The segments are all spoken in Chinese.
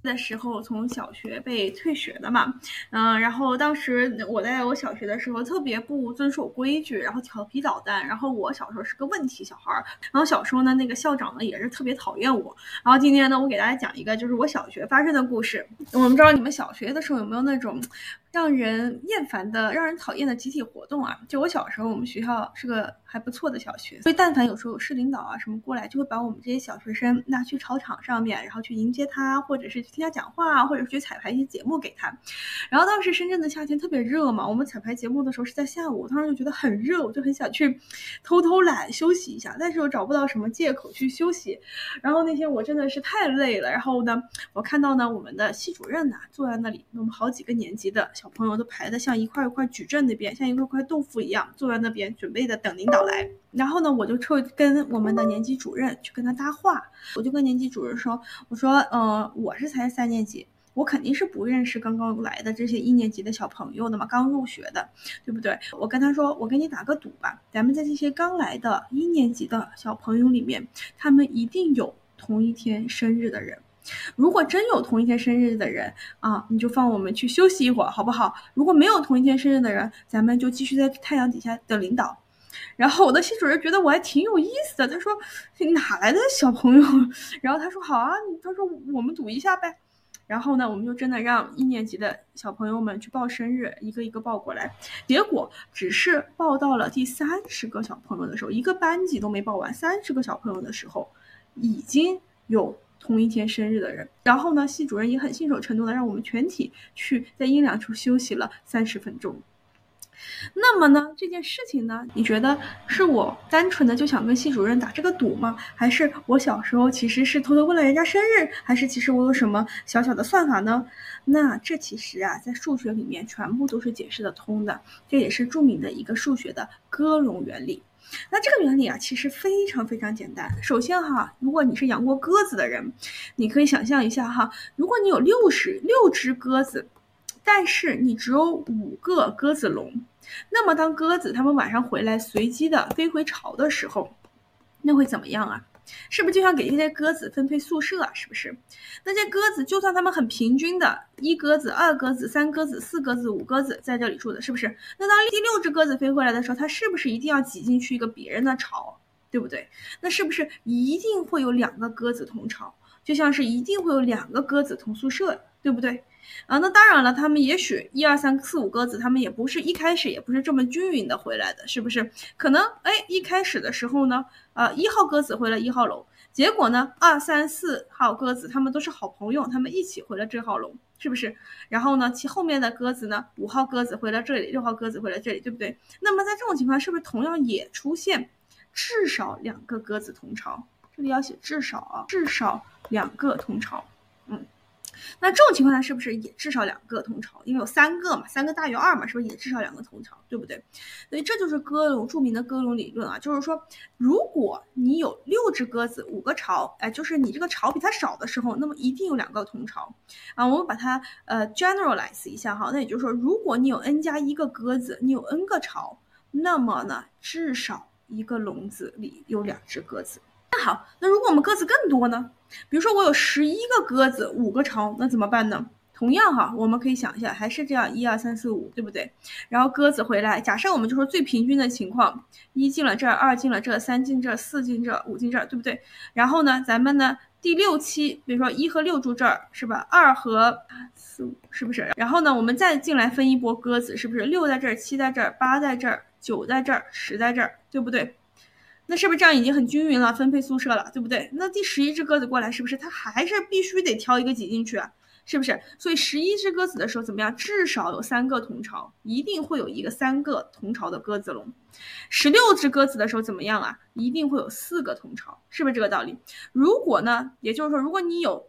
的时候从小学被退学的嘛，然后当时我在我小学的时候特别不遵守规矩，然后调皮捣蛋，然后我小时候是个问题小孩，然后小时候呢那个校长呢也是特别讨厌我，然后今天呢我给大家讲一个就是我小学发生的故事。我们不知道你们小学的时候有没有那种让人厌烦的、让人讨厌的集体活动啊？就我小时候，我们学校是个还不错的小学，所以但凡有时候有市领导啊什么过来，就会把我们这些小学生拿去操场上面，然后去迎接他，或者是去听他讲话，或者是去彩排一些节目给他。然后当时深圳的夏天特别热嘛，我们彩排节目的时候是在下午，当时就觉得很热，我就很想去偷偷懒休息一下，但是我找不到什么借口去休息。然后那天我真的是太累了，然后呢，我看到呢我们的系主任呢坐在那里，我们好几个年级的小朋友都排的像一块一块矩阵那边，像一块块豆腐一样坐在那边，准备的等领导来。然后呢，我就跟我们的年级主任去跟他搭话，我就跟年级主任说，我说，我是才3年级。我肯定是不认识刚刚来的这些1年级的小朋友的嘛，刚入学的，对不对？我跟他说，我跟你打个赌吧，咱们在这些刚来的1年级的小朋友里面，他们一定有同一天生日的人。如果真有同一天生日的人啊，你就放我们去休息一会儿，好不好？如果没有同一天生日的人，咱们就继续在太阳底下等领导。然后我的系主任觉得我还挺有意思的，他说哪来的小朋友？然后他说好啊，他说我们赌一下呗。然后呢，我们就真的让1年级的小朋友们去报生日，一个一个报过来。结果只是报到了第30个小朋友的时候，一个班级都没报完，30个小朋友的时候，已经有同一天生日的人。然后呢，系主任也很信守承诺的让我们全体去在阴凉处休息了30分钟。那么呢，这件事情呢，你觉得是我单纯的就想跟系主任打这个赌吗？还是我小时候其实是偷偷问了人家生日？还是其实我有什么小小的算法呢？那这其实啊，在数学里面全部都是解释得通的，这也是著名的一个数学的哥戎原理。那这个原理啊，其实非常非常简单。首先哈，如果你是养过鸽子的人，你可以想象一下哈，如果你有6只鸽子，但是你只有5个鸽子笼，那么当鸽子它们晚上回来随机的飞回巢的时候，那会怎么样啊？是不是就像给这些鸽子分配宿舍啊？是不是？那些鸽子就算它们很平均的，1鸽子、2鸽子、3鸽子、4鸽子、5鸽子在这里住的，是不是？那当第6只鸽子飞回来的时候，它是不是一定要挤进去一个别人的巢，对不对？那是不是一定会有2个鸽子同巢？就像是一定会有2个鸽子同宿舍，对不对？那当然了，他们也许1、2、3、4、5鸽子，他们也不是一开始也不是这么均匀的回来的，是不是？可能一开始的时候呢，1号鸽子回了1号笼，结果呢2、3、4号鸽子他们都是好朋友，他们一起回了这号笼，是不是？然后呢，其后面的鸽子呢，5号鸽子回了这里，6号鸽子回了这里，对不对？那么在这种情况，是不是同样也出现至少2个鸽子同巢？这里要写至少啊，至少2个同巢。那这种情况下是不是也至少2个同巢？因为有3个嘛，3个大于2嘛，是不是也至少2个同巢，对不对？所以这就是著名的哥戎理论啊，就是说，如果你有6只鸽子，5个巢，就是你这个巢比它少的时候，那么一定有2个同巢啊。我们把它generalize 一下哈，那也就是说，如果你有 n 加1个鸽子，你有 n 个巢，那么呢，至少一个笼子里有2只鸽子。那好，那如果我们鸽子更多呢？比如说我有11个鸽子，5个巢，那怎么办呢？同样哈，我们可以想一下，还是这样1、2、3、4、5，对不对？然后鸽子回来，假设我们就说最平均的情况，1进了这儿，2进了这儿，3进这儿，4进这儿，5进这儿，对不对？然后呢，咱们呢第6、7，比如说1和6住这儿，是吧？2和4、5，是不是？然后呢，我们再进来分一波鸽子，是不是？6在这儿，7在这儿，8在这儿，9在这儿，10在这儿，对不对？那是不是这样已经很均匀了，分配宿舍了，对不对？那第11只鸽子过来，是不是它还是必须得挑一个挤进去啊？是不是？所以11只鸽子的时候怎么样？至少有3个同巢，一定会有一个3个同巢的鸽子笼。16只鸽子的时候怎么样啊？一定会有4个同巢，是不是这个道理？如果呢，也就是说，如果你有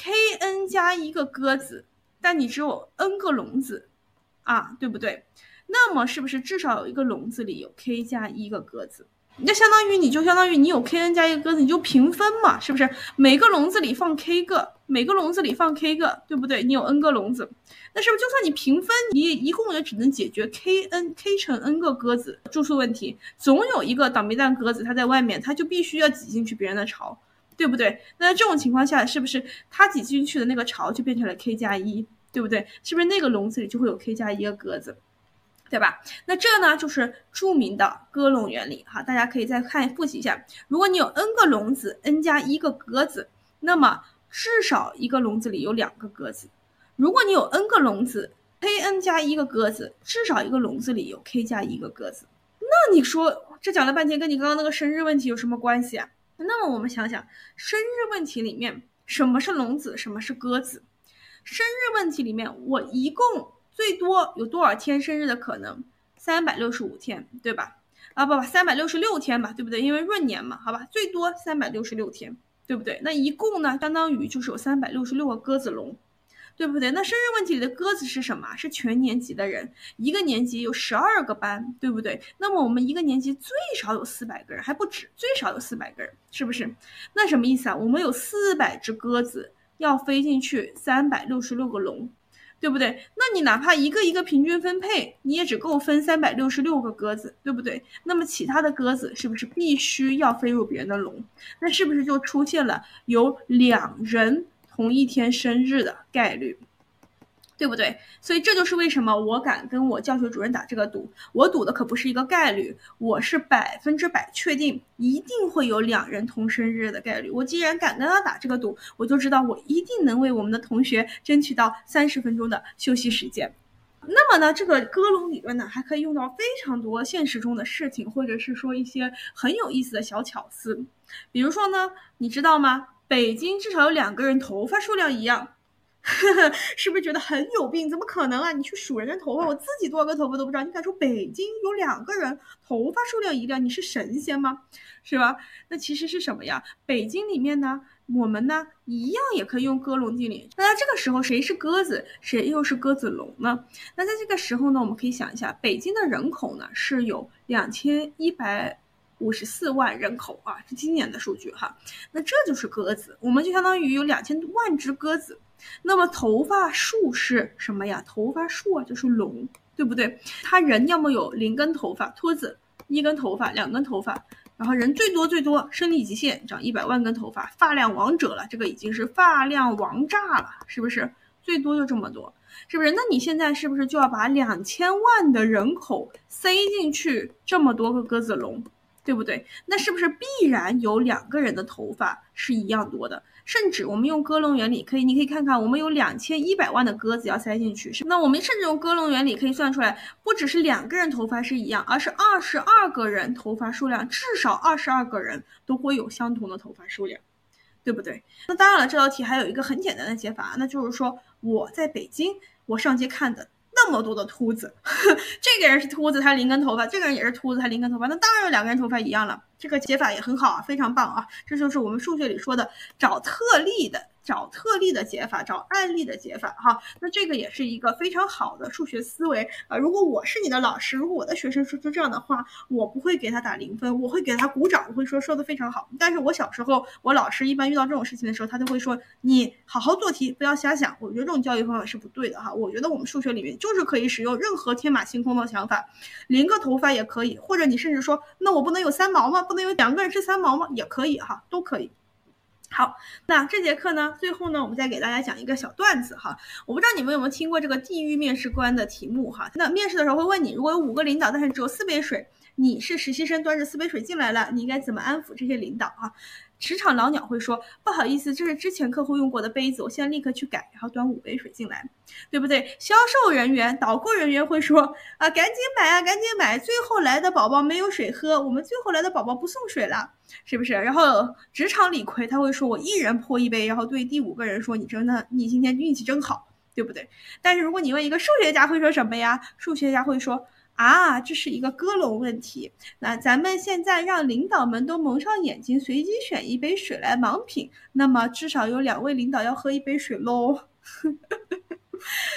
kn 加1个鸽子，但你只有 n 个笼子啊，对不对？那么是不是至少有一个笼子里有 k 加1个鸽子？那相当于你有 kn 加1个鸽子，你就平分嘛，是不是？每个笼子里放 k 个，每个笼子里放 k 个，对不对？你有 n 个笼子，那是不是就算你平分，你一共也只能解决 k 乘 n 个鸽子住宿问题？总有一个倒霉蛋鸽子，它在外面，它就必须要挤进去别人的巢， 对不对？那这种情况下，是不是它挤进去的那个巢就变成了 k+1，对不对？是不是那个笼子里就会有 k+1个鸽子？对吧？那这呢就是著名的鸽笼原理哈，大家可以再复习一下。如果你有 n 个笼子 n 加1个鸽子，那么至少一个笼子里有2个鸽子。如果你有 n 个笼子 kn 加1个鸽子，至少一个笼子里有 k 加1个鸽子。那你说这讲了半天跟你刚刚那个生日问题有什么关系啊？那么我们想想，生日问题里面什么是笼子，什么是鸽子？生日问题里面我一共最多有多少天生日的可能？365天，对吧？366天吧，对不对？因为闰年嘛，好吧，最多366天，对不对？那一共呢，相当于就是有366个鸽子笼，对不对？那生日问题里的鸽子是什么？是全年级的人，一个年级有12个班，对不对？那么我们一个年级最少有400个人，还不止，最少有400个人，是不是？那什么意思啊？我们有400只鸽子要飞进去366个笼，对不对？那你哪怕一个一个平均分配，你也只够分366个鸽子，对不对？那么其他的鸽子是不是必须要飞入别人的笼？那是不是就出现了有2人同一天生日的概率？对不对？所以这就是为什么我敢跟我教学主任打这个赌，我赌的可不是一个概率，我是100%确定一定会有2人同生日的概率。我既然敢跟他打这个赌，我就知道我一定能为我们的同学争取到30分钟的休息时间。那么呢，这个鸽笼理论呢，还可以用到非常多现实中的事情，或者是说一些很有意思的小巧思。比如说呢，你知道吗？北京至少有2个人头发数量一样。是不是觉得很有病？怎么可能啊？你去数人的头发，我自己多少个头发都不知道，你敢说北京有2个人头发数量一样？你是神仙吗？是吧？那其实是什么呀？北京里面呢，我们呢一样也可以用鸽笼定理。那在这个时候，谁是鸽子，谁又是鸽子笼呢？那在这个时候呢，我们可以想一下，北京的人口呢是有2154万人口啊，是今年的数据哈。那这就是鸽子，我们就相当于有2000万只鸽子。那么头发数是什么呀？头发数啊就是笼，对不对？他人要么有0根头发，秃子1根头发2根头发，然后人最多生理极限长100万根头发，发量王者了，这个已经是发量王炸了，是不是？最多就这么多，是不是？那你现在是不是就要把2000万的人口塞进去这么多个鸽子笼，对不对？那是不是必然有2个人的头发是一样多的？甚至我们用鸽笼原理你可以看看，我们有2100万的鸽子要塞进去，那我们甚至用鸽笼原理可以算出来，不只是2个人头发是一样，而是22个人头发数量，至少22个人都会有相同的头发数量，对不对？那当然了，这道题还有一个很简单的解法，那就是说我在北京，我上街看的那么多的秃子，这个人是秃子，他0根头发，这个人也是秃子，他0根头发，那当然有2个人头发一样了。这个解法也很好啊，非常棒啊！这就是我们数学里说的找特例的解法，找案例的解法哈。那这个也是一个非常好的数学思维啊。如果我是你的老师，如果我的学生说出这样的话，我不会给他打0分，我会给他鼓掌，我会说得非常好。但是我小时候，我老师一般遇到这种事情的时候，他就会说你好好做题，不要瞎想。我觉得这种教育方法是不对的哈。我觉得我们数学里面就是可以使用任何天马行空的想法，0个头发也可以，或者你甚至说，那我不能有3毛吗？不能有2个人是3毛吗？也可以哈，都可以。好，那这节课呢，最后呢，我们再给大家讲一个小段子哈。我不知道你们有没有听过这个地狱面试官的题目哈。那面试的时候会问你，如果有5个领导，但是只有4杯水，你是实习生端着4杯水进来了，你应该怎么安抚这些领导啊？职场老鸟会说，不好意思，这是之前客户用过的杯子，我现在立刻去改，然后端5杯水进来，对不对？销售人员、导购人员会说啊，赶紧买啊，赶紧买，最后来的宝宝没有水喝，我们最后来的宝宝不送水了，是不是？然后职场李逵他会说，我一人泼1杯，然后对第5个人说，你今天运气真好，对不对？但是如果你问一个数学家会说什么呀？数学家会说啊，这是一个鸽笼问题。那咱们现在让领导们都蒙上眼睛，随机选1杯水来盲品，那么至少有2位领导要喝1杯水喽。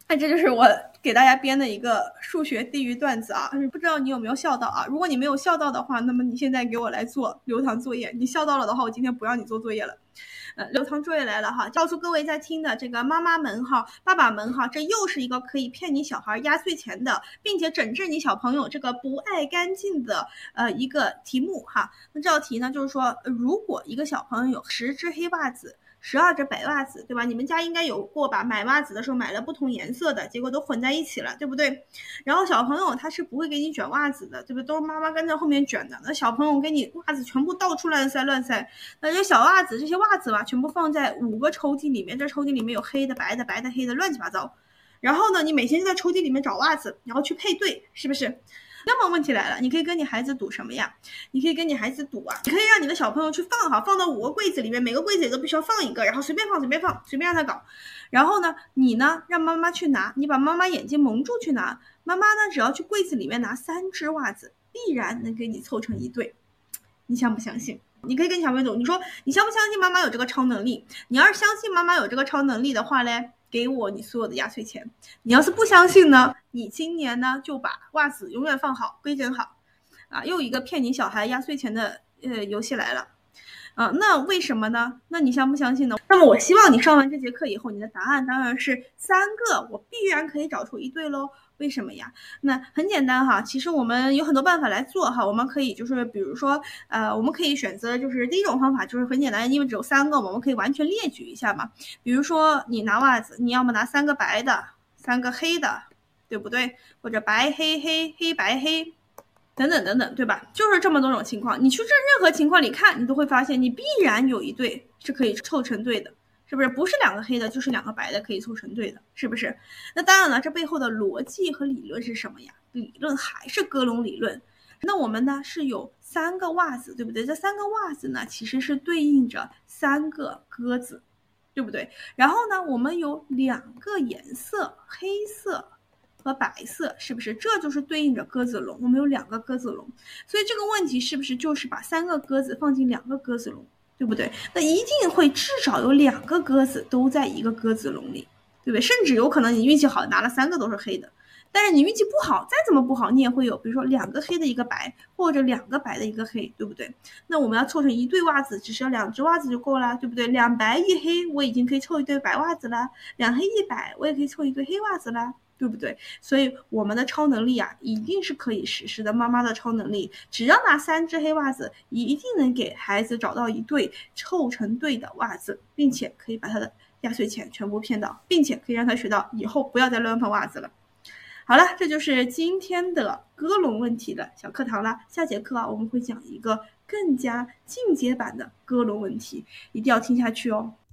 那这就是我给大家编的一个数学地狱段子啊，不知道你有没有笑到啊？如果你没有笑到的话，那么你现在给我来做留堂作业。你笑到了的话，我今天不让你做作业了。留堂作业来了哈，告诉各位在听的这个妈妈们哈、爸爸们哈，这又是一个可以骗你小孩压岁钱的，并且整治你小朋友这个不爱干净的一个题目哈。那这道题呢，就是说，如果一个小朋友有10只黑袜子。12只白袜子，对吧？你们家应该有过吧？买袜子的时候买了不同颜色的，结果都混在一起了，对不对？然后小朋友他是不会给你卷袜子的，对不对？都是妈妈跟在后面卷的。那小朋友给你袜子全部到处乱塞，那这小袜子这些袜子吧，全部放在5个抽屉里面，这抽屉里面有黑的、白的、白的、黑的，乱七八糟。然后呢，你每天就在抽屉里面找袜子，然后去配对，是不是？那么问题来了，你可以跟你孩子赌什么呀？你可以跟你孩子赌啊，你可以让你的小朋友去放到5个柜子里面，每个柜子里都必须要放一个，然后随便放，随便让他搞。然后呢，你呢让妈妈去拿，你把妈妈眼睛蒙住去拿，妈妈呢只要去柜子里面拿3只袜子，必然能给你凑成一对。你相不相信？你可以跟小朋友赌，你说你相不相信妈妈有这个超能力？你要是相信妈妈有这个超能力的话嘞，给我你所有的压岁钱。你要是不相信呢，你今年呢就把袜子永远放好，规整好。啊，又一个骗你小孩压岁钱的游戏来了。那为什么呢？那你相不相信呢？那么我希望你上完这节课以后，你的答案当然是3个，我必然可以找出一对喽。为什么呀？那很简单哈，其实我们有很多办法来做哈，我们可以就是比如说我们可以选择就是第一种方法就是很简单，因为只有3个，我们可以完全列举一下嘛。比如说你拿袜子，你要么拿3个白的，3个黑的，对不对？或者白黑黑黑白黑。等等等等，对吧？就是这么多种情况，你去这任何情况里看，你都会发现你必然有一对是可以凑成对的，是不是？不是2个黑的，就是2个白的可以凑成对的，是不是？那当然了，这背后的逻辑和理论是什么呀？理论还是哥伦理论。那我们呢是有3个袜子，对不对？这3个袜子呢其实是对应着3个鸽子，对不对？然后呢，我们有2个颜色，黑色和白色，是不是？这就是对应着鸽子笼，我们有2个鸽子笼，所以这个问题是不是就是把3个鸽子放进2个鸽子笼，对不对？那一定会至少有2个鸽子都在一个鸽子笼里，对不对？甚至有可能你运气好拿了3个都是黑的，但是你运气不好，再怎么不好，你也会有，比如说2个黑的一个白，或者2个白的一个黑，对不对？那我们要凑成一对袜子，只需要2只袜子就够了，对不对？2白1黑，我已经可以凑一对白袜子了；2黑1白，我也可以凑一对黑袜子了。对不对？所以我们的超能力啊，一定是可以实施的。妈妈的超能力，只要拿3只黑袜子，一定能给孩子找到一对凑成对的袜子，并且可以把他的压岁钱全部骗到，并且可以让他学到以后不要再乱放袜子了。好了，这就是今天的哥伦问题的小课堂了。下节课啊，我们会讲一个更加进阶版的哥伦问题，一定要听下去哦。